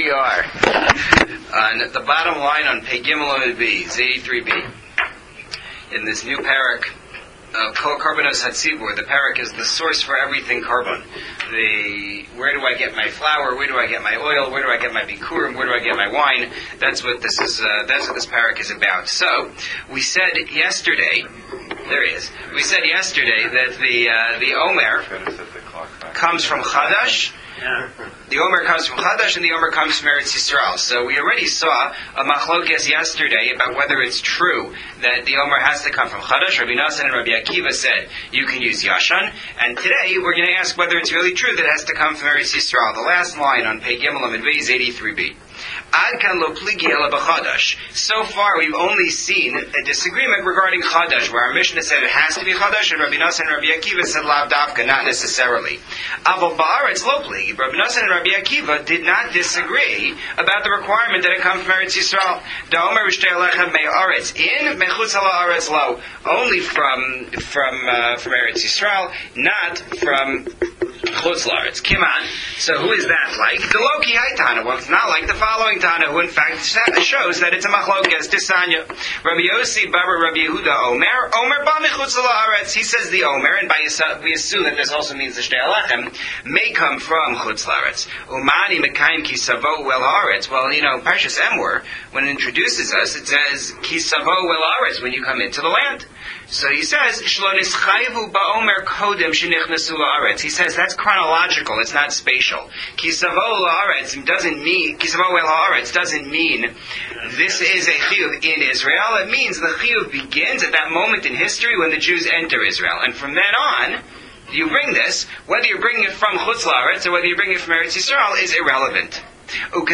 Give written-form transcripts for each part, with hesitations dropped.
we are on the bottom line on Pei Gimel B, Z83B. In this new parak of Kol Karbonos Hatzibur, the parak is the source for everything carbon. Where do I get my flour? Where do I get my oil? Where do I get my bikurim? Where do I get my wine? That's what this is. That's what this parak is about. So we said yesterday. There he is. We said yesterday that the Omer comes from Chadash. The Omer comes from Chadash and the Omer comes from Eretz Yisrael. So we already saw a machlokes yesterday about whether it's true that the Omer has to come from Chadash. Rabbi Nassan and Rabbi Akiva said you can use Yashan. And today we're going to ask whether it's really true that it has to come from Eretz Yisrael. The last line on Pei Gimel Amid Beis 83b. So far, we've only seen a disagreement regarding Chadash, where our Mishnah said it has to be Chadash, and Rabbi Nassan and Rabbi Akiva said Lav Davka, not necessarily. Aval Ba'aretz Lo Pligi, Rabbi Nassan and Rabbi Akiva did not disagree about the requirement that it come from Eretz Yisrael. Da'omer Rishtei Alechem Me'aretz in, Mechutz Ha'aretz Lo, only from Eretz Yisrael, not from Chutz La'aretz. Kiman. So who is that like? The Loki Haitana. Well, it's not like the following Tana, who in fact shows that it's a machlokes Tisanya. Rabbi Yossi Babar Rabbi Yehuda Omer Ba Mechutz La'aretz. He says the Omer, and we assume that this also means the Shtei Alechem, may come from Chutz La'aretz. Umani Mekayim Kisavo Wel Haaretz. Well, Parshas Emor, when it introduces us, it says Kisavo Wel Haaretz, when you come into the land. So he says, Shlonis Ba'omer Kodem Shenichnasu La'aretz. He says that's chronological, it's not spatial. Kisavo La'aretz doesn't mean, Kisavo El Haaretz doesn't mean this is a chiyuv in Israel. It means the chiyuv begins at that moment in history when the Jews enter Israel. And from then on, you bring this, whether you're bringing it from Chutz La'aretz or whether you're bringing it from Eretz Yisrael is irrelevant. And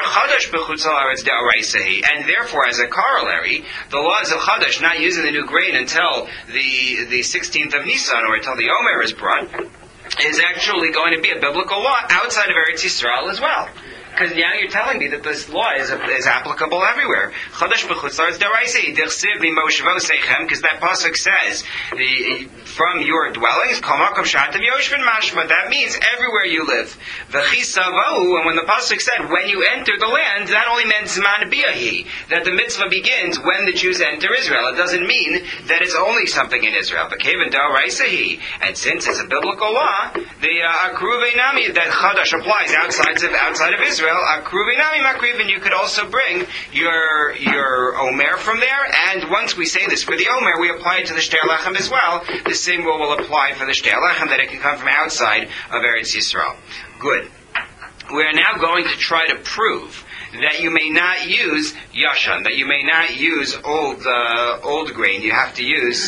therefore, as a corollary, the laws of Chadash, not using the new grain until the 16th of Nisan, or until the Omer is brought, is actually going to be a biblical law outside of Eretz Yisrael as well. Because now you're telling me that this law is applicable everywhere. Chadash b'chutz la'aretz d'oraisa dichsiv b'moshevo seichem, because that pasuk says from your dwellings kol makom shatem yoshvin mashma. That means everywhere you live. V'chisavohu, and when the pasuk said when you enter the land, that only meant zman biyahi, that the mitzvah begins when the Jews enter Israel. It doesn't mean that it's only something in Israel. V'keven d'oraisa, and since it's a biblical law, the akruve nami that Chadash applies outside of Israel. And you could also bring your Omer from there, and once we say this for the Omer, we apply it to the Shtei Alechem as well. The same rule will apply for the Shtei Alechem, that it can come from outside of Eretz Yisrael. Good. We are now going to try to prove that you may not use yashan, that you may not use old grain. You have to use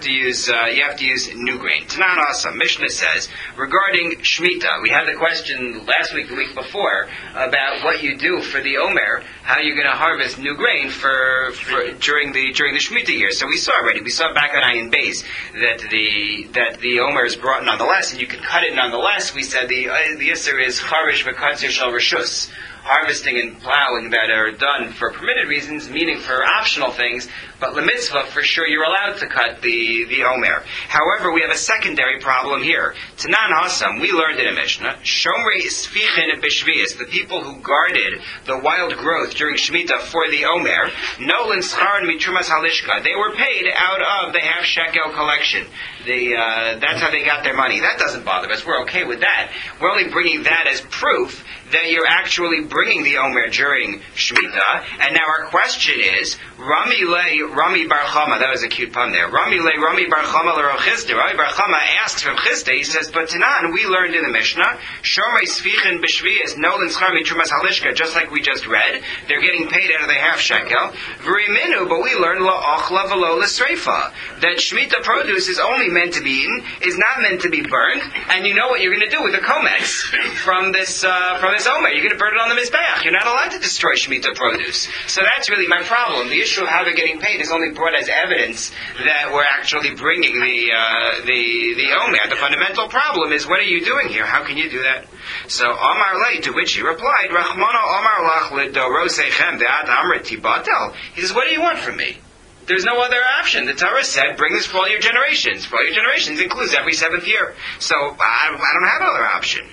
new grain. Tanan Asa, Mishnah says regarding Shemitah. We had the question last week, the week before, about what you do for the Omer, how you're going to harvest new grain for during the Shemitah year. So we saw back on Ayin Beis that the Omer is brought nonetheless, and you can cut it nonetheless. We said the Yisr is charish v'katzir shel reshus. Harvesting and plowing that are done for permitted reasons, meaning for optional things, but the mitzvah, for sure, you're allowed to cut the Omer. However, we have a secondary problem here. Tanan Hasam, we learned in a Mishnah, Shomrei Sfichin B'Shvius, the people who guarded the wild growth during Shemitah for the Omer, Nolan Scharan Mitrumas Halishka, they were paid out of the half shekel collection. That's how they got their money. That doesn't bother us. We're okay with that. We're only bringing that as proof that you're actually bringing the Omer during Shemitah. And now our question is, Rami Bar Chama, that was a cute pun there. Rami Bar Chama l'Rochizda. Rami Bar Chama asks from Chizda, he says, but Tanan, we learned in the Mishnah, Shomrei Sfichin B'Shvius, Nolan Schar Mitrumas Halishka, just like we just read, they're getting paid out of the half shekel. V'riminu, but we learned La'ochla v'lo l'Sreifa, that Shemitah produce is only meant to be eaten, is not meant to be burned, and you know what you're going to do with the komets from this Omer. You're going to burn it on the Mizbeach. You're not allowed to destroy Shemitah produce. So that's really my problem. The issue of how they're getting paid is only brought as evidence that we're actually bringing the Omer. The fundamental problem is, what are you doing here? How can you do that? So Amar Lei, to which he replied, Rachmana Amar Lach Lidorosechem Ve'at Amrit Tibatel. He says, what do you want from me? There's no other option. The Torah said, bring this for all your generations. For all your generations includes every seventh year. So I don't have another option.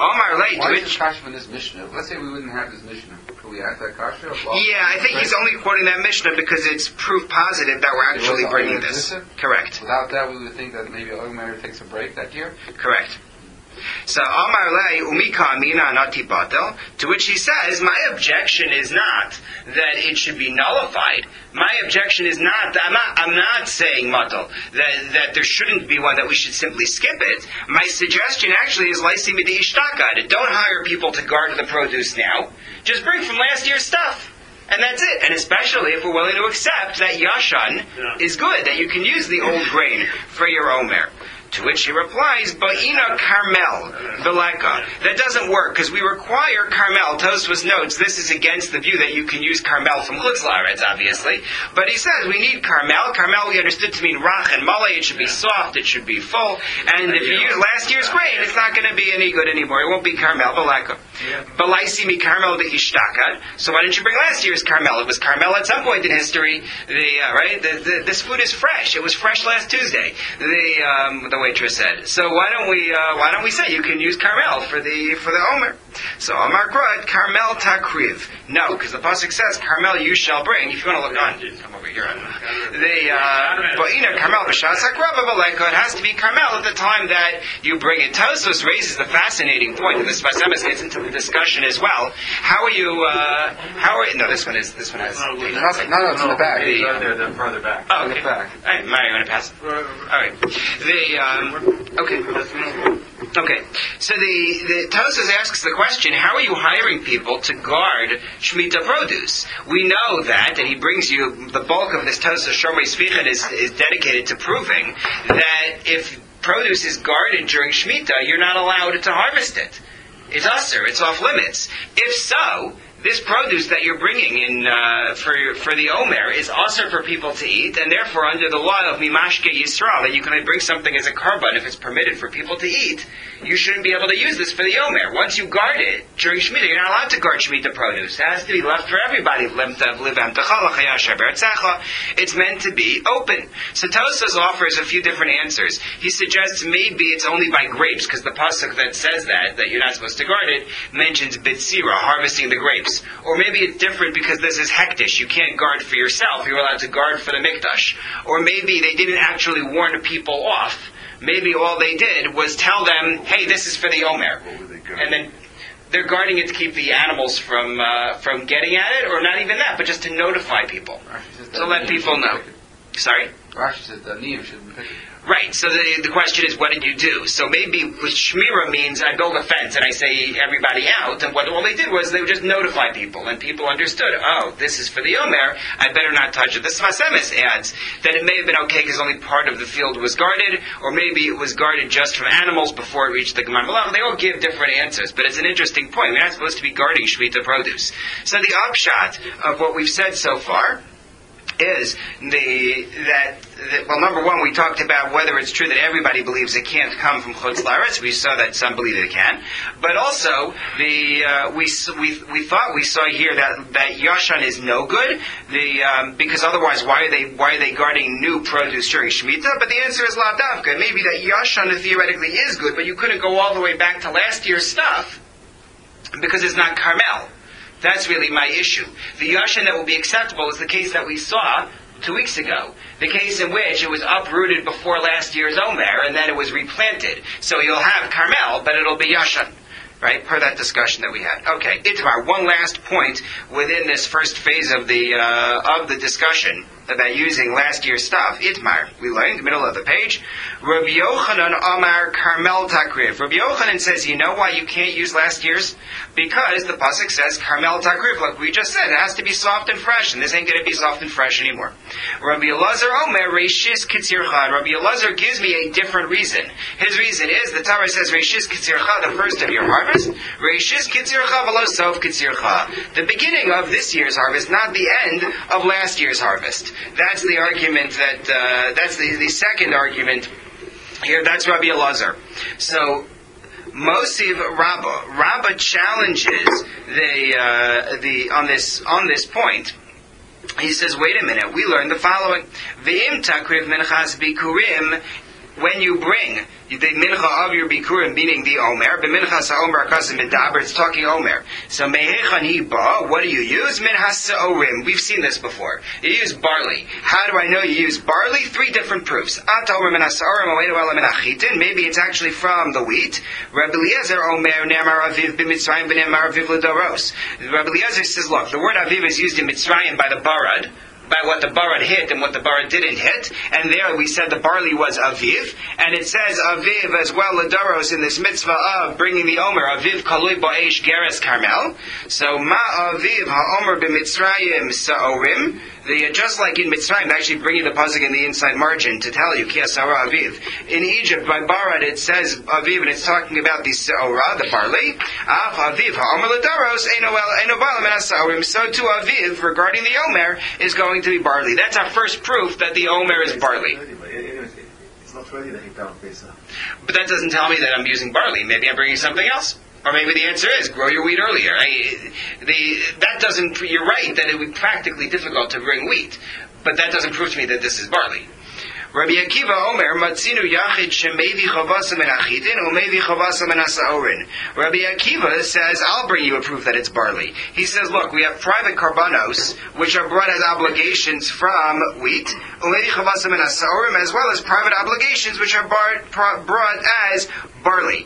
Omar Lei, why is this kasha in this Mishnah? Let's say we wouldn't have this Mishnah. Could we ask that kasha? Yeah, I think he's only quoting that Mishnah because it's proof positive that we're actually bringing this. Correct. Without that, we would think that maybe Omer takes a break that year? Correct. So Amar Lei Umika Amina Nati Batel, to which he says, my objection is not that it should be nullified. My objection is not, I'm not saying Matal, that there shouldn't be one, that we should simply skip it. My suggestion actually is Laisi Midi Ishtakad. Don't hire people to guard the produce now. Just bring from last year's stuff. And that's it. And especially if we're willing to accept that Yashan is good, that you can use the old grain for your Omer. To which he replies, Ba'ina Carmel, Beleka. That doesn't work, because we require Carmel. Tosfos notes, this is against the view that you can use Carmel from Chutz La'aretz, obviously. But he says, we need Carmel. Carmel we understood to mean Rach and Malay. It should be soft, it should be full. And if you use last year's grain, it's not going to be any good anymore. It won't be Carmel, Beleka. Balaisi mi Carmel de Ishtakad. So why didn't you bring last year's Carmel? It was Carmel at some point in history. This food is fresh. It was fresh last Tuesday. The waitress said. So why don't we say you can use Carmel for the Omer? So Amar Grud, Carmel Takriv. No, because the pasuk says Carmel you shall bring. If you want to look on, come over here. Carmel b'shas hakrava v'leika. It has to be Carmel at the time that you bring it. Tosfos raises the fascinating point, and the Sfas Emes gets into the discussion as well. How are you? No, this one has. No, it's in the back. They're further back. Oh, okay. In the back. All right, Mario, you want to pass it? All right. Okay. So the Tosfos asks the question: how are you hiring people to guard Shemitah produce? We know that, and he brings you the bulk of this Tosfos Shomrei Sfichot is dedicated to proving that if produce is guarded during Shemitah, you're not allowed to harvest it. It's usher. It's off limits. If so, this produce that you're bringing in for the Omer is also for people to eat, and therefore under the law of Mimashke Yisrael, that you can only bring something as a korban if it's permitted for people to eat, you shouldn't be able to use this for the Omer. Once you guard it during Shemitah, you're not allowed to guard Shemitah produce. It has to be left for everybody. It's meant to be open. So Tosfos offers a few different answers. He suggests maybe it's only by grapes, because the pasuk that says that you're not supposed to guard it, mentions Bitsira, harvesting the grapes. Or maybe it's different because this is hektish. You can't guard for yourself. You're allowed to guard for the mikdash. Or maybe they didn't actually warn people off. Maybe all they did was tell them, hey, this is for the Omer. And then they're guarding it to keep the animals from getting at it, or not even that, but just to notify people. To let people know. Sorry? Rashi says that Niyam should be picked. Right, so the question is, what did you do? So maybe with Shmira means I build a fence and I say everybody out, and what all they did was they would just notify people, and people understood, oh, this is for the Omer, I better not touch it. The Sfas Emes adds that it may have been okay because only part of the field was guarded, or maybe it was guarded just from animals before it reached the Gemar Malach. They all give different answers, but it's an interesting point. We're not supposed to be guarding Shemitah produce. So the upshot of what we've said so far is number one, we talked about whether it's true that everybody believes it can't come from Chutz La'aretz. We saw that some believe it can, but also we thought we saw here that Yashan is no good. Because otherwise, why are they guarding new produce during Shemitah? But the answer is la davka. Maybe that Yashan theoretically is good, but you couldn't go all the way back to last year's stuff because it's not Carmel. That's really my issue. The Yashan that will be acceptable is the case that we saw 2 weeks ago. The case in which it was uprooted before last year's Omer, and then it was replanted. So you'll have Carmel, but it'll be Yashan. Right? Per that discussion that we had. Okay, Itmar, one last point within this first phase of the discussion about using last year's stuff. Itmar, we learned, middle of the page, Rabbi Yochanan Amar Carmel Takriv. Rabbi Yochanan says, you know why you can't use last year's? Because the pasuk says Carmel Takriv, like we just said, it has to be soft and fresh, and this ain't going to be soft and fresh anymore. Rabbi Elazar Omer Reishis Kitzircha. Rabbi Elazar gives me a different reason. His reason is, the Torah says Reishis Kitzircha, the first of your harvest. Reishis Kitzircha v'lo sof Kitzircha. The beginning of this year's harvest, not the end of last year's harvest. That's the argument that's the second argument here. That's Rabbi Elazar. So, Mosiv Rabba challenges on this point. He says, wait a minute, we learned the following. V'im takriv minchas bikurim when you bring the mincha of your bikurim, meaning the omer, b'mincha sa'omer akasim medaber, it's talking omer. So mehechan hi ba, what do you use? Mincha sa'orim. We've seen this before. You use barley. How do I know you use barley? 3 different proofs. Ata omer mincha sa'orim, omedu ela mincha chitin. Maybe it's actually from the wheat. Rabbi Eliezer omer ne'amar aviv b'mitzrayim b'ne'amar aviv l'doros. Rabbi Eliezer says, look, the word aviv is used in Mitzrayim by the barad, by what the barad hit and what the barad didn't hit, and there we said the barley was aviv, and it says aviv as well l'doros in this mitzvah of bringing the omer, aviv kalui ba'esh geres karmel. So ma aviv ha'omer b'mitzrayim sa'orim. Just like in Mitzrayim, they're actually bringing the pasuk in the inside margin to tell you, Ki Asara Aviv. In Egypt, by Barad, it says Aviv, and it's talking about the Se'ora, the barley. Af Aviv, ha'omer l'daros, eino balam en ha'sa'orim. So too Aviv, regarding the Omer, is going to be barley. That's our first proof that the Omer is barley. It's not ready to hit down Pesach. But that doesn't tell me that I'm using barley. Maybe I'm bringing something else. Or maybe the answer is grow your wheat earlier. That doesn't. You're right that it would be practically difficult to bring wheat, but that doesn't prove to me that this is barley. Rabbi Akiva Omer Matzinu Yachid Shemevi Chavasa Men Achitin Umevi Chavasa Men Asa'orin. Rabbi Akiva says, I'll bring you a proof that it's barley. He says, look, we have private karbanos which are brought as obligations from wheat, Umevi Chavasa Men Asa'orim, as well as private obligations which are brought as barley.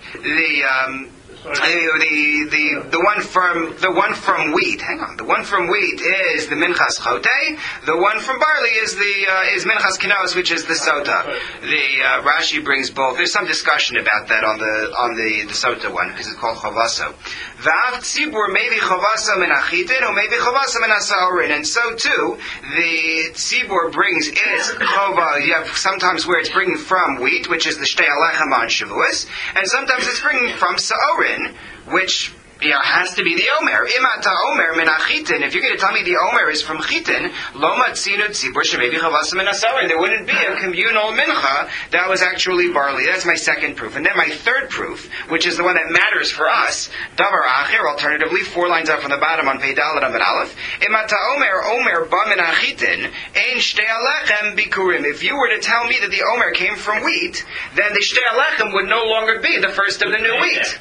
The one from wheat. Hang on. The one from wheat is the minchas chote. The one from barley is minchas kinos, which is the sota. The Rashi brings both. There's some discussion about that on the sota one because it's called chavaso. V'av tzibur maybe chavasa min achitin or maybe chavasa min asa'orin. And so too, the tzibur brings its chova. You have sometimes where it's bringing from wheat, which is the shtei alechem on Shavuos, and sometimes it's bringing from sa'orin, which has to be the Omer. Imata Omer min achitin. If you're going to tell me the Omer is from chitin, lo matzinu tzibur shemevi chavasa min asa'orin. There wouldn't be a communal mincha that was actually barley. That's my second proof. And then my third proof, which is the one that matters for us, davar acher, alternatively, 4 lines up from the bottom on Pei Dalet Amud Aleph. Imata Omer ba min achitin, ein shtei alechem bikurim. If you were to tell me that the Omer came from wheat, then the shtei alechem would no longer be the first of the new wheat.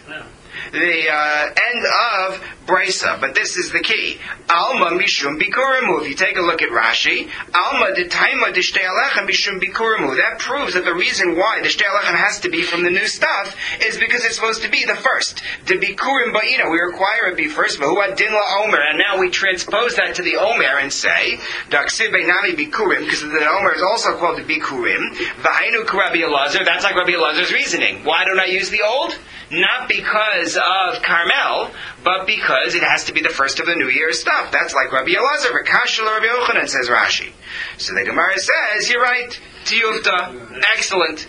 The end of Brisa, but this is the key. Alma mishum bikurimu. If you take a look at Rashi, Alma detaima de shtei alechem mishum bikurimu. That proves that the reason why the shtei alechem has to be from the new stuff is because it's supposed to be the first. The bikurim ba'ina, we require it be first. V'hu din la omer, and now we transpose that to the omer and say daksiv beinami bikurim, because the omer is also called the bikurim. V'hainu k'Rabbi Elazar. That's like Rabbi Elazar's reasoning. Why don't I use the old? Not because of Carmel, but because it has to be the first of the New Year's stuff. That's like Rabbi Elazar, V'kashel Rabbi Yochanan, says Rashi. So the Gemara says, you're right, Tiyuvta, excellent.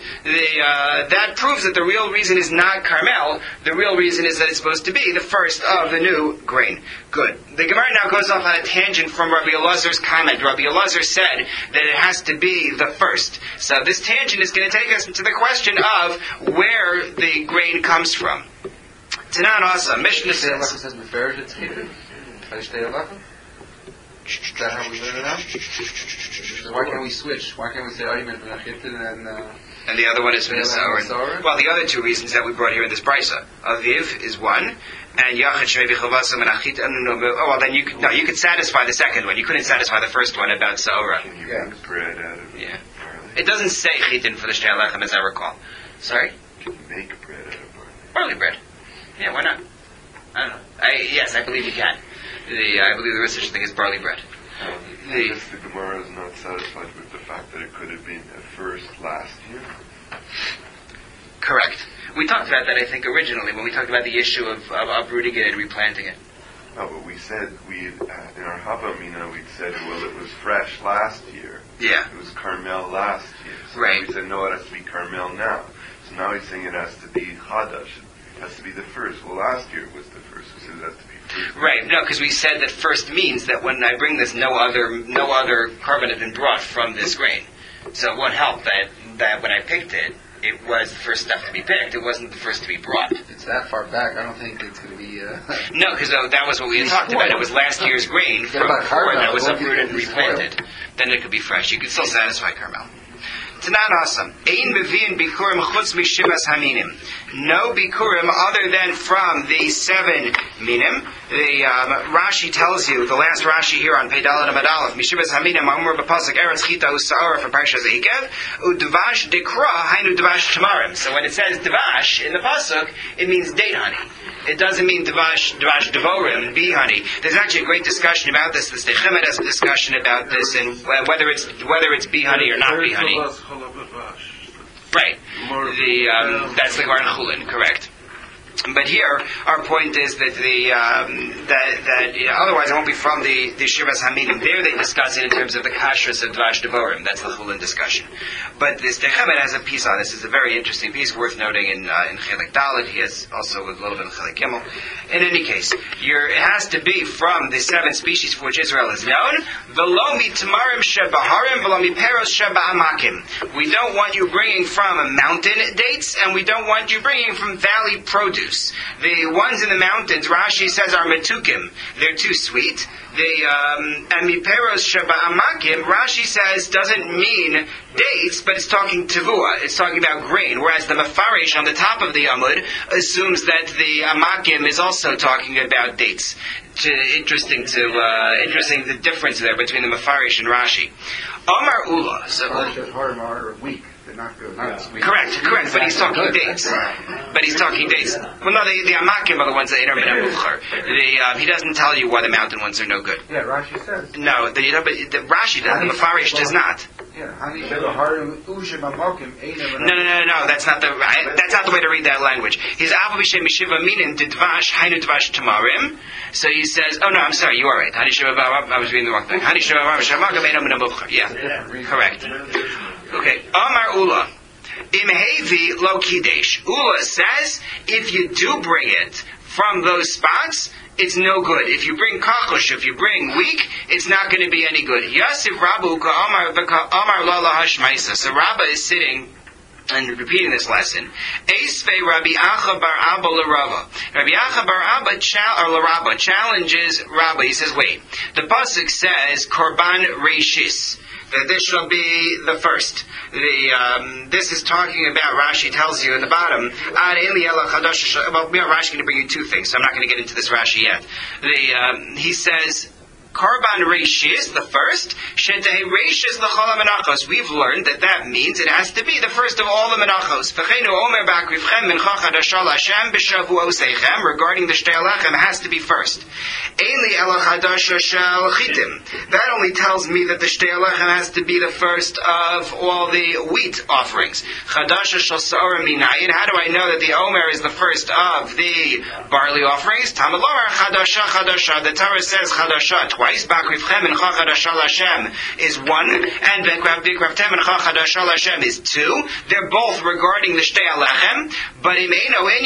That proves that the real reason is not Carmel. The real reason is that it's supposed to be the first of the new grain. Good. The Gemara now goes off on a tangent from Rabbi Elazar's comment. Rabbi Elazar said that it has to be the first. So this tangent is going to take us into the question of where the grain comes from. Tanan Asa, Mishnah says. Is that how we learn it out? So why can't we switch? Why can't we say Ayman ben Achitin and the other one is Minasaurin? Well, the other 2 reasons that we brought here in this brisa. Aviv is one, and Yachid Shemevi Chavasa min Achitin. Oh, well, then you could satisfy the second one. You couldn't satisfy the first one about Saura. Can you make bread out of barley? It doesn't say Chitin for the Shtei Alechem, as I recall. Sorry? Can you make bread out of barley? Barley bread. Yeah, why not? I don't know. Yes, I believe you can. I believe there is such a thing as barley bread. I guess the Gemara is not satisfied with the fact that it could have been at first last year. Correct. We talked about that, I think, originally when we talked about the issue of uprooting it and replanting it. No, but we said in our Havamina we'd said, well, it was fresh last year. Yeah. It was Carmel last year. So right. We said no, it has to be Carmel now. So now he's saying it has to be Chadash. It has to be the first. Well, last year it was the first. We said it has to be first. Right. No, because we said that first means that when I bring this, no other carbon had been brought from this grain. So it won't help that when I picked it, it was the first stuff to be picked. It wasn't the first to be brought. If it's that far back, I don't think it's going to be... No, because that was what we had talked about. It was last year's grain from before that was uprooted and replanted. Then it could be fresh. You could still satisfy Carmel. Tanan Asam. Ein Mevi'in Bikurim Chutz Mishivas Haminim. No Bikurim other than from the 7 Minim. The Rashi tells you, the last Rashi here on Peidal and Amad Aleph, Mishivas Haminim, Amur B'Pasuk Eretz Chita U'Sa'or for Parshas Eikev, U'Dvash Dekra Hainu Dvash Tamarim. So when it says Dvash in the Pasuk, it means date honey. It doesn't mean Dvash Devorim, bee honey. There's actually a great discussion about this. The Stechemad has a discussion about this and whether it's bee honey or not bee honey. Right. That's the Gemara in Chulin, correct. But here, our point is that otherwise it won't be from the Shivas Haminim. There they discuss it in terms of the kashrus of Dvash Devorim. That's the Chulin discussion. But this Techemed has a piece on this. It's a very interesting piece, worth noting in Chelik Dalet. He has also a little bit of Chelik Gimel. In any case, it has to be from the 7 species for which Israel is known. V'lo mi tamarim shebaharim, v'lo mi peros sheba'amakim. We don't want you bringing from mountain dates, and we don't want you bringing from valley produce. The ones in the mountains, Rashi says, are metukim. They're too sweet. And miperos sheba'amakim, Rashi says, doesn't mean dates, but it's talking tivua. It's talking about grain. Whereas the mafarish on the top of the Amud assumes that the amakim is also talking about dates. Interesting the difference there between the mafarish and Rashi. Omar Ula. So weak. Not good. Correct, but he's talking dates. Well, no, the Amakim are the ones that Einar ben Abuchar. He doesn't tell you why the mountain ones are no good. Yeah, Rashi says. No, but the Rashi does. The Mefarish does not. No. That's not the way to read that language. He's Avu B'Shem Mishiva Minin Didvash Hainu Dvash Tamarim. So he says, oh no, I'm sorry, you are right. I was reading the wrong thing. Yeah, correct. Okay, Amar Ula. Imhevi lo kidesh. Ula says, if you do bring it from those spots, it's no good. If you bring kachosh, if you bring weak, it's not going to be any good. Yasif Rabu ka Amar Lala Hashmaisa. So Rabba is sitting and repeating this lesson. Esvei Rabbi Acha bar Abba l'Rava. Rabbi Acha bar Abba l'Rabba challenges Rabba. He says, wait, the pasuk says Korban Reishis. That this shall be the first. This is talking about, Rashi tells you in the bottom, Rashi is going to bring you 2 things, so I'm not going to get into this Rashi yet. He says, Karban Reishis, the first, Shetei Reishis l'chol ha-menachos. We've learned that means it has to be the first of all the menachos. V'cheinu omer b'akrivchem mincha chadasha l'Hashem b'shavuosechem. Regarding the Shtei Alechem, has to be first. Ein li ela chadasha shel chitim. That only tells me that the Shtei Alechem has to be the first of all the wheat offerings. Chadasha shel sa'or minayin. How do I know that the omer is the first of the barley offerings? Talmud lomar chadasha. The Torah says chadasha twice. Bakrivchem and Chachadasha Hashem is 1, and Bakrivchem and Chachadasha Hashem is 2. They're both regarding the Shtei Alechem, but I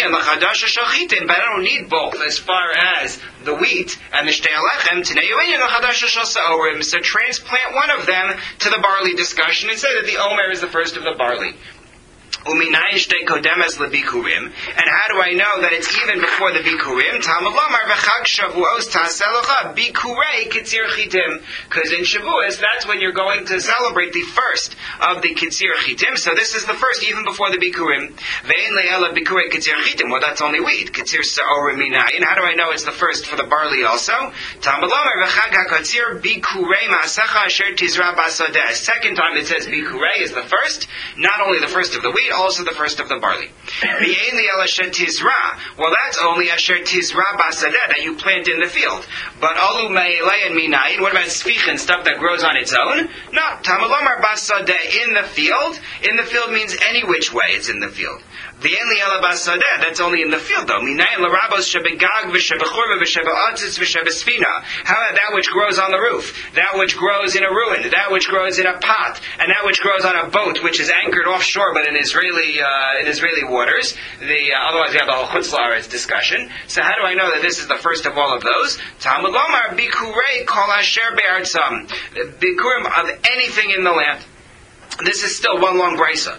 don't need both as far as the wheat and the Shtei Alechem. So transplant one of them to the barley discussion and say that the Omer is the first of the barley. And how do I know that it's even before the Bikurim? Because in Shavuos, that's when you're going to celebrate the first of the Kitzir Chitim. So this is the first, even before the Bikurim. Well, that's only wheat. Kitzir Sa'orim Minayin. How do I know it's the first for the barley also? Second time it says Bikurei is the first, not only the first of the wheat, also the first of the barley. Well, that's only Asher Tizra Basadeh, that you plant in the field. But Alu Me'elei and Minayin, what about Sfichin, stuff that grows on its own? No, Tamalomar Basadeh, in the field. In the field means any which way it's in the field. That's only in the field though. How about that which grows on the roof? That which grows in a ruin? That which grows in a pot? And that which grows on a boat which is anchored offshore but in Israeli waters? Otherwise we have the whole Chutz La'aretz discussion. So how do I know that this is the first of all of those? Talmud Lomar Bikurei Kol Asher Be'artzam. Bikurim of anything in the land. This is still one long brisa.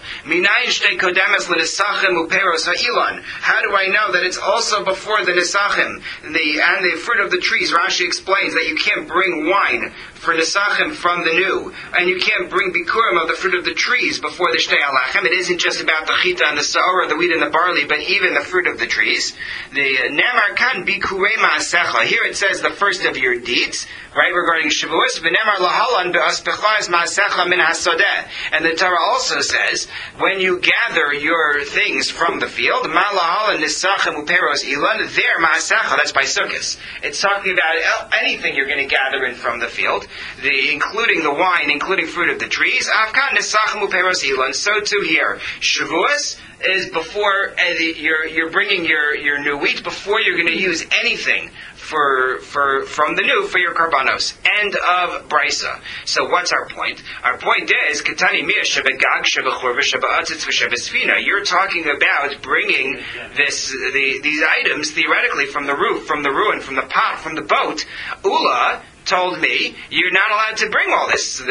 How do I know that it's also before the nisachim and the fruit of the trees? Rashi explains that you can't bring wine for nisachim from the new, and you can't bring bikurim of the fruit of the trees before the shtei alachem. It isn't just about the chita and the saor, the wheat and the barley, but even the fruit of the trees. The nemar kan bikurei ma'asecha. Here it says the first of your deeds, right? Regarding Shavuos, v'nemar lahalan be'aspechaz ma'asecha min hasodeh. And the Torah also says, when you gather your things from the field, ma'lahalan nisachim uperos ilan, there ma'asecha. That's by Sukkos. It's talking about anything you're going to gather in from the field, including the wine, including fruit of the trees. Afkan nisachim uperos ilan. So too here, Shavuos is before you're bringing your new wheat, before you're going to use anything from the new for your karbanos. End of brisa. So what's our point? Our point is Katani Mia Shebegag Shebechor V'Shebatzitz V'Shebesfina. You're talking about bringing these items theoretically from the roof, from the ruin, from the pot, from the boat. Ula told me you're not allowed to bring all this,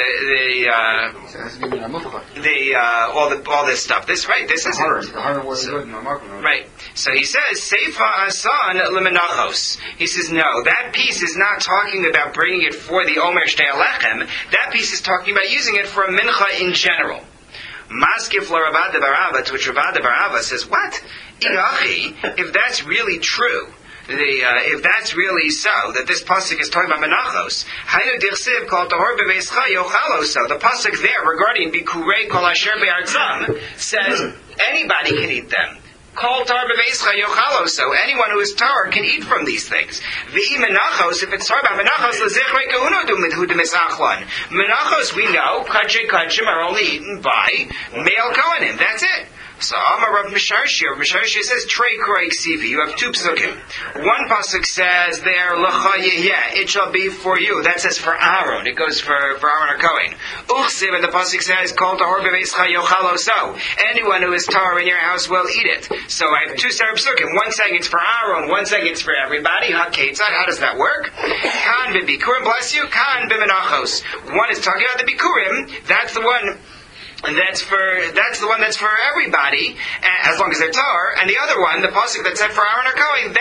all this stuff. This is right. So he says Seifa Asan Lemenachos. He says no, that piece is not talking about bringing it for the Omer Shtei Alechem. That piece is talking about using it for a mincha in general. Maskif LaRavad de Barava, to which Ravad de Barava says, what? Ilachi, if that's really true, if that's really so, that this pasuk is talking about menachos, hayu dirsiv kol tahor beveischa yochaloso. The pasuk there regarding bikurei kol asher be'artzam says anybody can eat them. Kol tahor beveischa yochaloso. Anyone who is tahor can eat from these things. V'i menachos, if it's talking about menachos, lezichrei kahuno dumidhu demisachlan. Menachos, we know, kachim are only eaten by male kohanim. That's it. So Amar Rav Misharshi. Rav Misharshi says Trei Kurei Ksivi. You have two psukim. One pasuk says there L'cha Yehyeh, it shall be for you. That says for Aaron. It goes for Aaron HaKohen. Uchsiv, and the pasuk says Kol Tahor Beveischa Yochal Oso. Anyone who is tahor in your house will eat it. So I have two separate psukim. One saying it's for Aaron. One saying it's for everybody. Haketzad. How does that work? Kan b'bikurim, bless you. Kan b'menachos. One is talking about the bikurim. That's the one. And that's the one that's for everybody, as long as they're tahor. And the other one, the pasuk that said for Aaron HaKohen,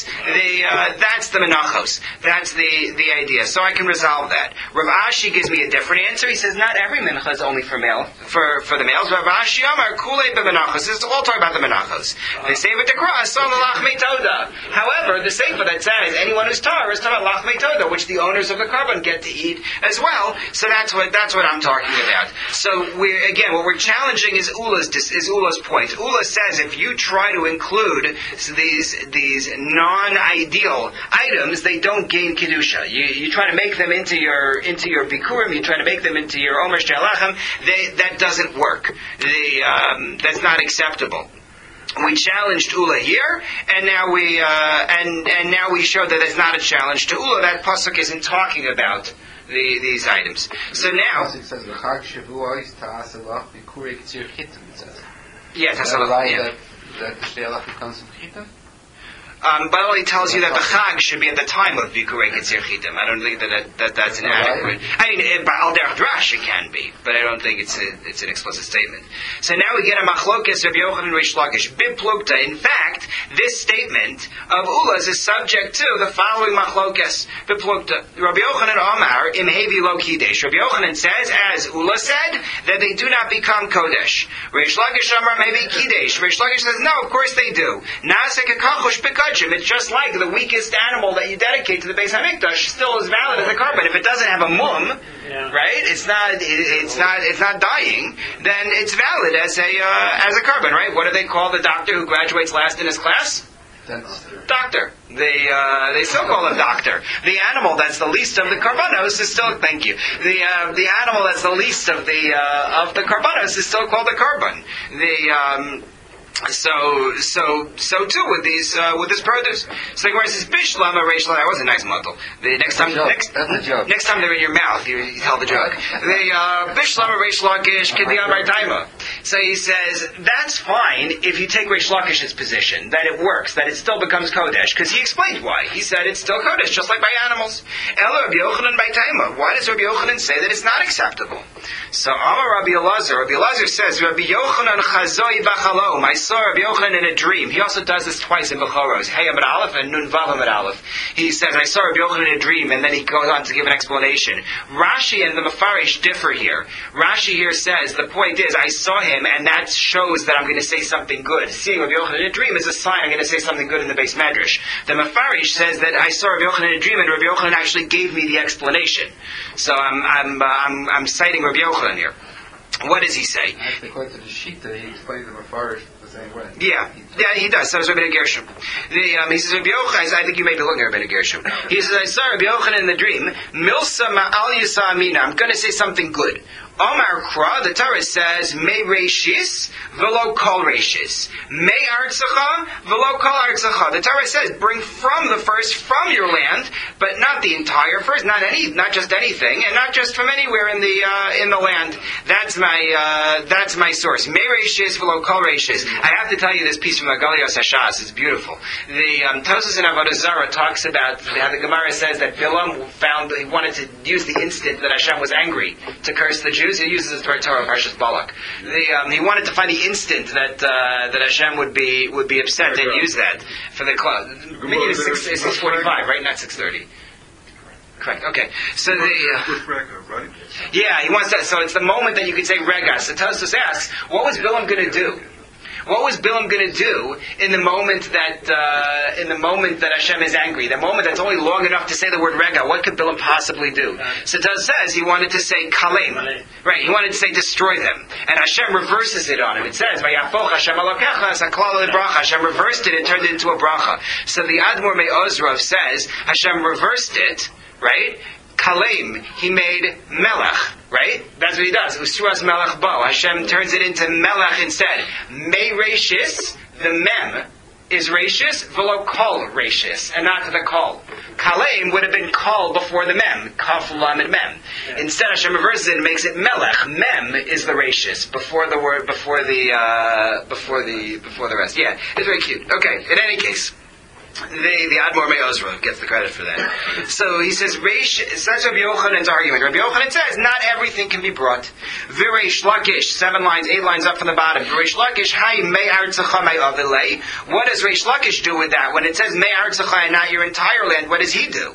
that's the menachos. That's the idea. So I can resolve that. Rav Ashi gives me a different answer. He says not every mincha is only for the males. Rav Ashi Amar kulei b'menachos. This is all talking about the menachos. They say with the cross son lachmei toda. However, the seifa that says anyone who's tahor is talking about lachmei toda, which the owners of the carbon get to eat as well. So that's what I'm talking about. So Again, what we're challenging is Ula's point. Ula says if you try to include these non-ideal items, they don't gain kedusha. You try to make them into your bikurim. You try to make them into your omer shtei alachem. That doesn't work. That's not acceptable. We challenged Ula here, and now we show that it's not a challenge to Ula. That pasuk isn't talking about these items. So now, it says L'chag Shavuos ta'aselach b'kurei k'tzir chitim. It says. Yes, that's that the shtei alachem comes from chitim. But it only tells you that the Chag should be at the time of Bikurei Ketzir Chitim. I don't think that's inadequate. I mean, by Al Derech Drash it can be, but I don't think it's an explicit statement. So now we get a Machlokes Rabbi Yochanan and Reish Lakish. Biplukta. In fact, this statement of Ulas is subject to the following Machlokes. Biplukta. Rabbi Yochanan Omar im hevi lo kidesh. Rabbi Yochanan says, as Ula said, that they do not become kodesh. Reish Lakish Omar maybe kidesh. Reish Lakish says, no, of course they do. Nasek akachush bekadosh. It's just like the weakest animal that you dedicate to the Beis Hamikdash still is valid as a carbon. If it doesn't have a mum, right? It's not dying. Then it's valid as a carbon, right? What do they call the doctor who graduates last in his class? Doctor. They still call him doctor. The animal that's the least of the karbanos is still, thank you. The animal that's the least of the karbanos is still called a carbon. So too with this produce. So the Gemara says, "Bishlam a reish." That was a nice model. Next time they're in your mouth, you tell the joke. Bishlam a reish lakish k'diyam artaima. So he says that's fine if you take Reish Lakish's position that it works, that it still becomes kodesh, because he explained why. He said it's still kodesh, just like by animals. Ela Rabbi Yochanan by taima. Why does Rabbi Yochanan say that it's not acceptable? So Amar Rabbi Elazar says, Rabbi Yochanan chazoi b'chalom. I saw Rabbi Yochanan in a dream. He also does this twice in Bechoros. Hey Amid Aleph and Nun Vav Amid Aleph. He says, I saw Rabbi Yochanan in a dream, and then he goes on to give an explanation. Rashi and the Mefarish differ here. Rashi here says, the point is, I saw him, and that shows that I'm going to say something good. Seeing Rabbi Yochanan in a dream is a sign I'm going to say something good in the base Medrash. The Mefarish says that I saw Rabbi Yochanan in a dream, and Rabbi Yochanan actually gave me the explanation. So I'm citing Rabbi Yochanan here. What does he say? Actually, according to the Shita, he explains the Mefarish the same way. Yeah, he does. So is Rabbi Gershom. He says, Rabbi Yochanan, I think you may be looking at Rabbi Gershom. He says, I saw Rabbi Yochanan in the dream, Milsa ma'al yisa amina. I'm going to say something good. Omar Kra, the Torah says, Me reishis, velo kol reishis. Me artzacha, velo kol artzacha. The Torah says, bring from the first, from your land, but not the entire first, not just anything, and not just from anywhere in the land. That's my source. Me reishis, velo kol reishis. I have to tell you this piece from Agalios Hashas. It's beautiful. The Tosfos in Avodah Zarah talks about how the Gemara says that Bilam he wanted to use the instant that Hashem was angry to curse the Jews. He uses the Torah of Parshas Balak. He wanted to find the instant that Hashem would be upset and use that for the cloud. Maybe it's 6:45, right? Not 6:30. Correct. Okay. So with Rega, right? Yeah, he wants that. So it's the moment that you could say Rega. So Tosfos asks, what was Bilam going to do? What was Bilam going to do in the moment that Hashem is angry? The moment that's only long enough to say the word Rega. What could Bilam possibly do? So it says he wanted to say Kalem. Right, he wanted to say destroy them. And Hashem reverses it on him. It says, Vayafoch Hashem alokecha saklal lebracha. Hashem reversed it and turned it into a bracha. So the Admor Me'ozrov says, Hashem reversed it, right? Kalem, he made Melech, right? That's what he does. Usuas Melech Bo. Hashem turns it into Melech instead. Me Reishis, the Mem is Reishis, velo Kol Reishis, and not the Kol. Kalem would have been Kol before the Mem, Kaf Lamed Mem. Instead, Hashem reverses it and makes it Melech. Mem is the Reishis before the word, before the rest. Yeah, it's very cute. Okay, in any case. The Admor Me'ozra gets the credit for that. So he says, that's Rabbi Yochanan's argument. Rabbi Yochanan says, not everything can be brought. V'reish Lakish, 8 lines up from the bottom. V'reish Lakish, Hay Me Artzacha Me Avilei. What does Reish Lakish do with that? When it says Me Artzacha and not your entire land, what does he do?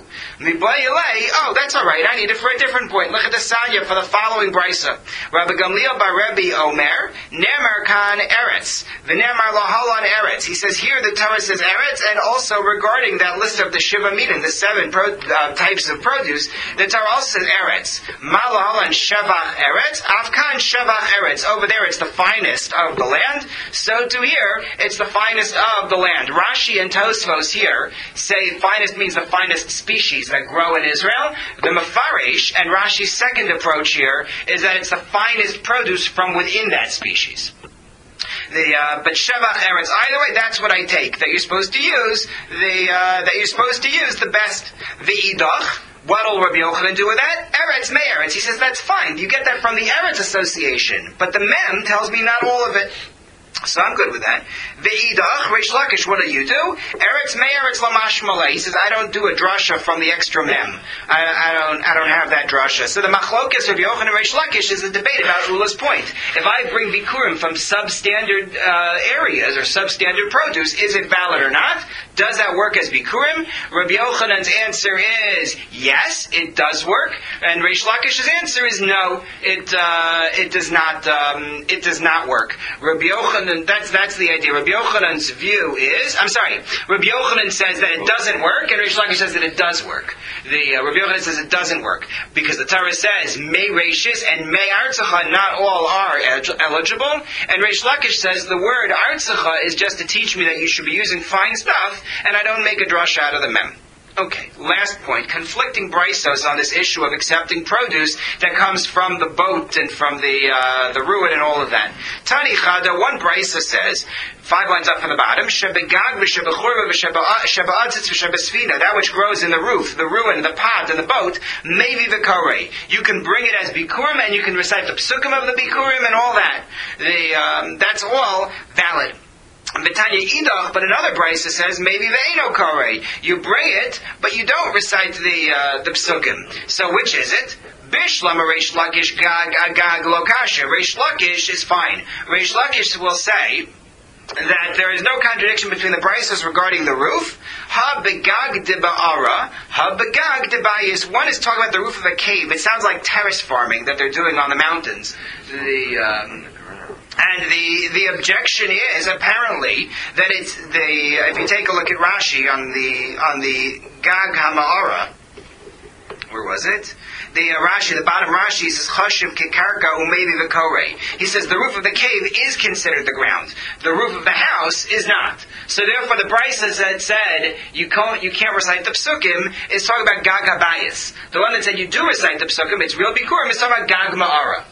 Oh, that's alright, I need it for a different point. Look at the Sanya for the following Brisa. Rabbi Gamliel bar Rebbe Omer, Nemar Kan Eretz. V'nemar Lahalan Eretz. He says here the Torah says Eretz, and also regarding that list of the Shiva Minim, the 7 types of produce, the Torah also says Eretz. Malahalan Shevach Eretz, Afkan Shevach Eretz. Over there it's the finest of the land. So to here, it's the finest of the land. Rashi and Tosfos here say finest means the finest species that grow in Israel. The Mefarish and Rashi's second approach here is that it's the finest produce from within that species. But Shevach Eretz, either way, that's what I take. That you're supposed to use the best. V'idach. What'll Rabbi Yochanan do with that? Eretz me Eretz. He says that's fine. You get that from the Eretz Association, but the Mem tells me not all of it. So I'm good with that. Ve'idach, Reish Lakish, what do? Eretz me Eretz lamash malay. He says, I don't do a drasha from the extra mem. I don't have that drasha. So the machlokas of Yochanan and Reish Lakish is a debate about Ula's point. If I bring bikurim from substandard areas or substandard produce, is it valid or not? Does that work as bikurim? Rabbi Yochanan's answer is yes, it does work. And Reish Lakish's answer is no, it does not. It does not work. Rabbi Yochanan. That's the idea. Rabbi Yochanan's view is, Rabbi Yochanan says that it doesn't work, and Reish Lakish says that it does work. Rabbi Yochanan says it doesn't work, because the Torah says, Mei Reishis and Mei Artzacha, not all are eligible, and Reish Lakish says the word Artzacha is just to teach me that you should be using fine stuff, and I don't make a drush out of the mem. Okay, last point. Conflicting brisos on this issue of accepting produce that comes from the boat and from the ruin and all of that. Tani Chada, one brisa says, 5 lines up from the bottom, Shebegag v'shebechurva v'sheba'atzitz v'shebesfina, that which grows in the roof, the ruin, the pot, and the boat, maybe v'karei. You can bring it as bikurim, and you can recite the psukim of the bikurim and all that. That's all valid. V'tanya idach, but another brisa says maybe ve'eno karei. You bring it, but you don't recite the psukim. So which is it? Bishlam Reish Lakish Gag Lokasha. Reish Lakish is fine. Reish Lakish will say that there is no contradiction between the brises regarding the roof. Ha begag de ba'ara, ha begag de bayis. One is talking about the roof of a cave. It sounds like terrace farming that they're doing on the mountains. And the objection is apparently that it's if you take a look at Rashi on the Gag HaMa'ara, where was it? The Rashi, the bottom Rashi says Chashiv Kikarka Umevi V'Korei. He says the roof of the cave is considered the ground. The roof of the house is not. So therefore, the Brisa that said you can't recite the Psukim is talking about Gag HaBayis. The one that said you do recite the Psukim, it's real Bikurim, is talking about Gag Ma'ara.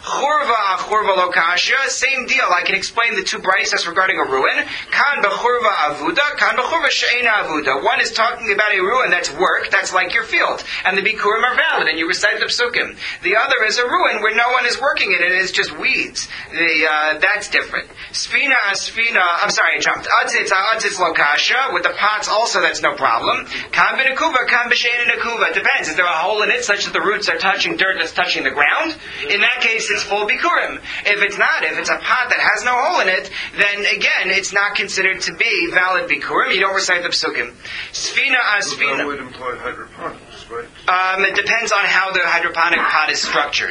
Churva lokasha, same deal. I can explain the two brises regarding a ruin. Kan b'churva avuda, kan b'churva she'ena avuda. One is talking about a ruin that's work, that's like your field, and the bikurim are valid, and you recite the psukim. The other is a ruin where no one is working in it; it's just weeds. That's different. Sfina, I'm sorry, I jumped. Atzitz lokasha with the pots. Also, that's no problem. Kan b'nekuva, kan b'she'ena nekuva. Depends. Is there a hole in it such that the roots are touching dirt that's touching the ground? In that case, it's full bikurim. If it's not, if it's a pot that has no hole in it, then again, it's not considered to be valid bikurim. You don't recite the psukim. Sfina. That would imply hydroponics, right? It depends on how the hydroponic pot is structured.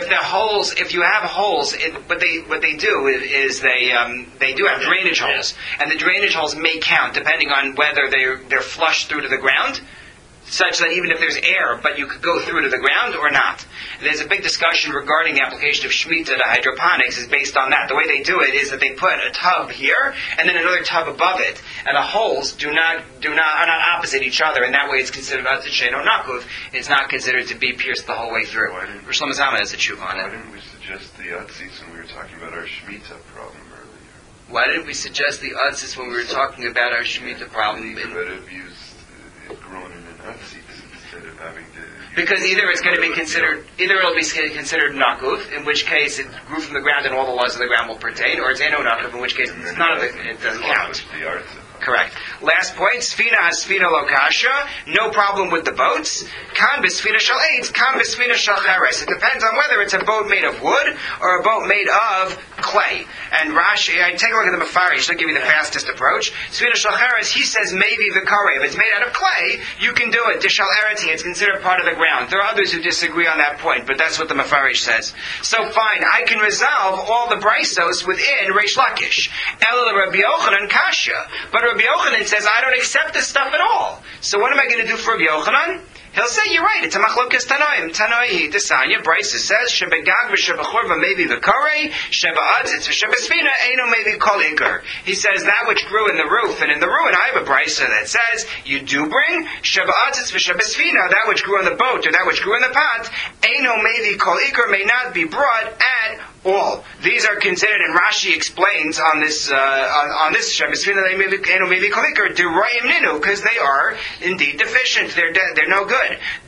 If you have holes, what they do is they do have drainage holes, and the drainage holes may count depending on whether they're flush through to the ground, such that even if there's air, but you could go through to the ground or not. There's a big discussion regarding the application of Shemitah to hydroponics is based on that. The way they do it is that they put a tub here and then another tub above it, and the holes are not opposite each other, and that way it's considered Atzit or Nakuv. It's not considered to be pierced the whole way through. Rosh Hashanah has a tshuva on it. Why didn't we suggest the Atzis when we were talking about our Shemitah problem earlier? Why didn't we suggest the Atzis when we were talking about our Shemitah problem? We could have used grown in an Atzis instead of having to... Because either it'll be considered nakuv, in which case it grew from the ground and all the laws of the ground will pertain, or it's eno nakuv, in which case it doesn't count. Correct. Last point, Sfina lokasha, no problem with the boats. Kan b'sfina shel eitz, kan b'sfina shel cheres. It depends on whether it's a boat made of wood or a boat made of clay. And Rashi, take a look at the Mefarish, they'll give you the fastest approach. Sfina shel cheres, he says maybe the kare. If it's made out of clay, you can do it. Dishal ereti, it's considered part of the ground. There are others who disagree on that point, but that's what the Mefarish says. So fine, I can resolve all the brisos within Reish Lakish. El Rabbi Yochanan kasha. But Rabbi Yochanan says, I don't accept this stuff at all. So what am I going to do for Rabbi Yochanan? He'll say, you're right, it's a machlokas tanoim. Tanoi, Desanya, Brisa says, Shebegag v'shebechorva maybe the kare, Sheba'atzitz v'shebesfina, Eino maybe kol ikar. He says, that which grew in the roof, and in the ruin, I have a Brisa that says, you do bring Sheba'atzitz v'shebesfina, that which grew in the boat, or that which grew in the pot, Eino maybe kol ikar, may not be brought at all. These are considered, and Rashi explains on this Shebesfina, Eino maybe kol ikar, Durayim ninu, because they are indeed deficient. They're no good.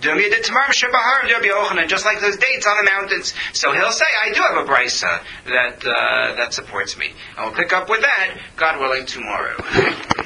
Just like those dates on the mountains. So he'll say, I do have a brisa that supports me. And we'll pick up with that, God willing, tomorrow.